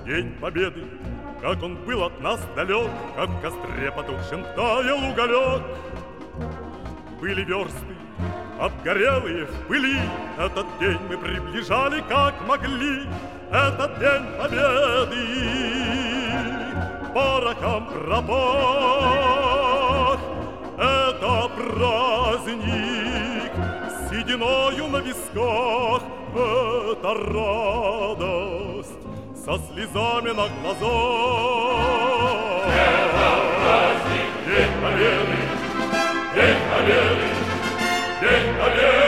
День Победы, как он был от нас далек, как в костре потухшем таял уголек. Были версты, обгорелые в пыли, этот день мы приближали, как могли. Этот день Победы порохом пропах. Это праздник с сединою на висках. Это радость со слезами на глазах. Это праздник, День Победы, День Победы, День Победы.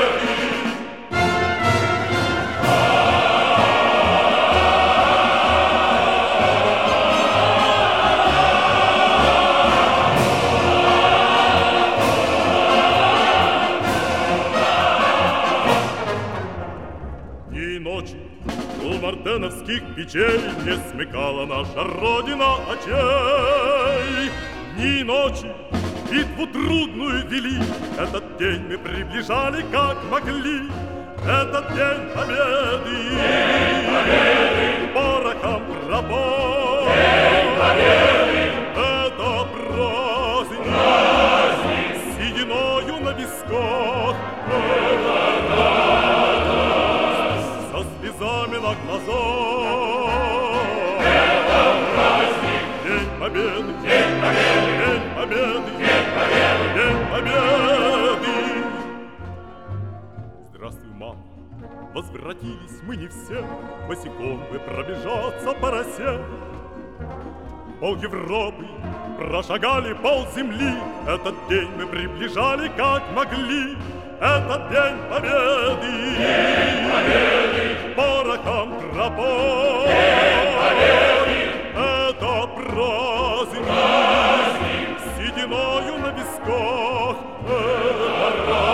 У мартеновских печей не смыкала наша Родина очей. Дни и ночи битву трудную вели, этот день мы приближали, как могли. Этот день Победы, День Победы, порохом пропах. День Победы, это праздник, праздник с сединою на висках. это радость со слезами на глазах. Это праздник, День Победы, День Победы, День Победы, День Победы, День Победы. Здравствуй, мама, возвратились мы не все, босиком бы пробежаться по росе. Пол Европы прошагали, пол земли, этот день мы приближали, как могли. Этот день Победы, День Победы, порохом пропах. День Победы, это праздник, праздник с сединою на висках. это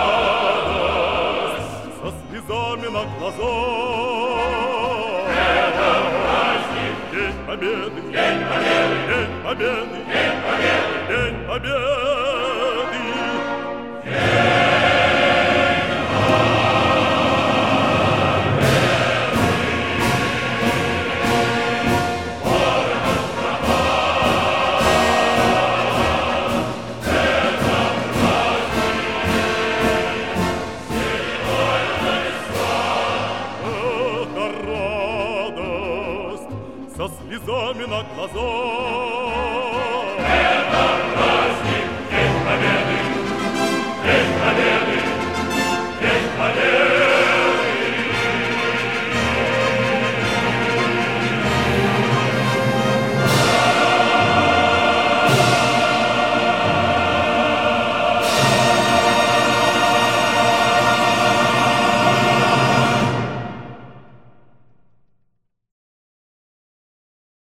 радость со слезами на глазах. Это праздник, День Победы, День Победы, День Победы, День Победы, День Победы. Это радость со слезами на глазах.